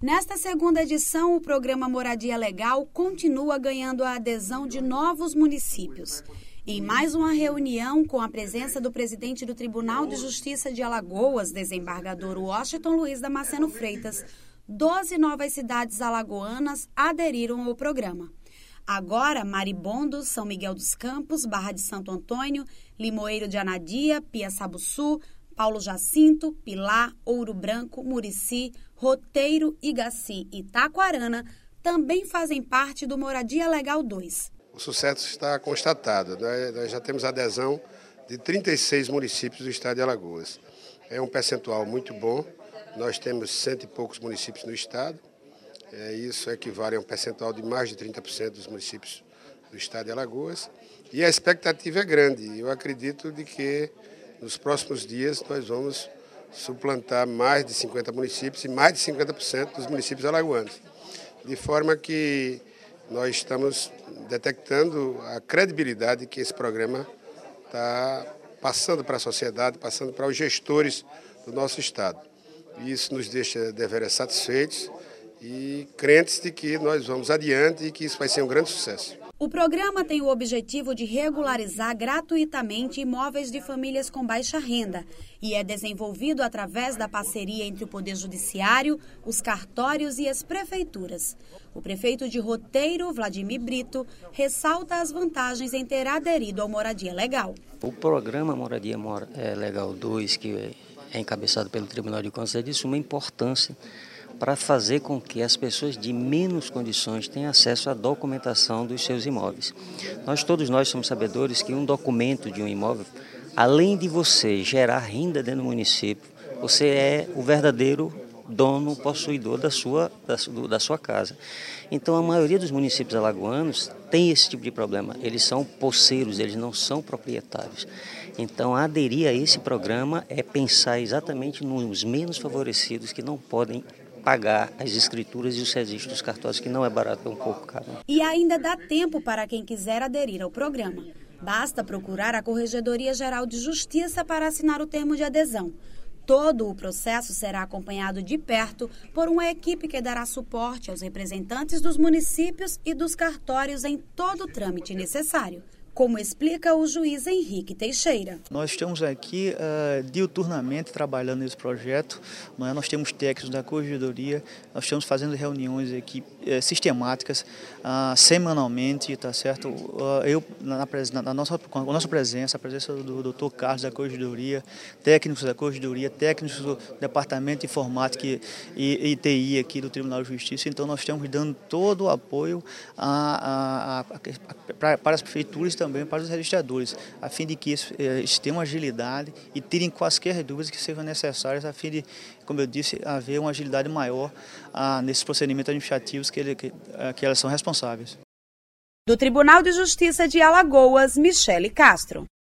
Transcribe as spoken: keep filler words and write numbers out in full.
Nesta segunda edição, o programa Moradia Legal continua ganhando a adesão de novos municípios. Em mais uma reunião com a presença do presidente do Tribunal de Justiça de Alagoas, desembargador Washington Luiz Damasceno Freitas, doze novas cidades alagoanas aderiram ao programa. Agora, Maribondo, São Miguel dos Campos, Barra de Santo Antônio, Limoeiro de Anadia, Piaçabuçu, Paulo Jacinto, Pilar, Ouro Branco, Murici, Roteiro, Igaci e Taquarana também fazem parte do Moradia Legal dois. O sucesso está constatado. Nós já temos adesão de trinta e seis municípios do estado de Alagoas. É um percentual muito bom. Nós temos cento e poucos municípios no estado. Isso equivale a um percentual de mais de trinta por cento dos municípios do estado de Alagoas. E a expectativa é grande. Eu acredito de que nos próximos dias nós vamos suplantar mais de cinquenta municípios e mais de cinquenta por cento dos municípios alagoanos. De forma que nós estamos detectando a credibilidade que esse programa está passando para a sociedade, passando para os gestores do nosso estado. E isso nos deixa deveras satisfeitos e crentes de que nós vamos adiante e que isso vai ser um grande sucesso. O programa tem o objetivo de regularizar gratuitamente imóveis de famílias com baixa renda e é desenvolvido através da parceria entre o Poder Judiciário, os cartórios e as prefeituras. O prefeito de Roteiro, Vladimir Brito, ressalta as vantagens em ter aderido ao Moradia Legal. O programa Moradia Legal dois, que é encabeçado pelo Tribunal de Contas, é de suma importância para fazer com que as pessoas de menos condições tenham acesso à documentação dos seus imóveis. Nós, todos nós somos sabedores que um documento de um imóvel, além de você gerar renda dentro do município, você é o verdadeiro dono, possuidor da sua, da, da sua casa. Então, a maioria dos municípios alagoanos tem esse tipo de problema. Eles são posseiros, eles não são proprietários. Então, aderir a esse programa é pensar exatamente nos menos favorecidos que não podem pagar as escrituras e os registros dos cartórios, que não é barato, é um pouco caro. E ainda dá tempo para quem quiser aderir ao programa. Basta procurar a Corregedoria Geral de Justiça para assinar o termo de adesão. Todo o processo será acompanhado de perto por uma equipe que dará suporte aos representantes dos municípios e dos cartórios em todo o trâmite necessário, como explica o juiz Henrique Teixeira. Nós estamos aqui uh, diuturnamente trabalhando nesse projeto, não é? Nós temos técnicos da Corregedoria, nós estamos fazendo reuniões aqui uh, sistemáticas, uh, semanalmente, tá certo? Uh, eu, na, na, na nossa, com a nossa presença, a presença do doutor Carlos da Corregedoria, técnicos da Corregedoria, técnicos do Departamento de Informática e, e, e T I aqui do Tribunal de Justiça, então nós estamos dando todo o apoio a, a, a, a, pra, para as prefeituras também para os registradores, a fim de que eles, eles tenham agilidade e tirem quaisquer dúvidas que sejam necessárias, a fim de, como eu disse, haver uma agilidade maior ah, nesses procedimentos administrativos que, ele, que, que elas são responsáveis. Do Tribunal de Justiça de Alagoas, Michele Castro.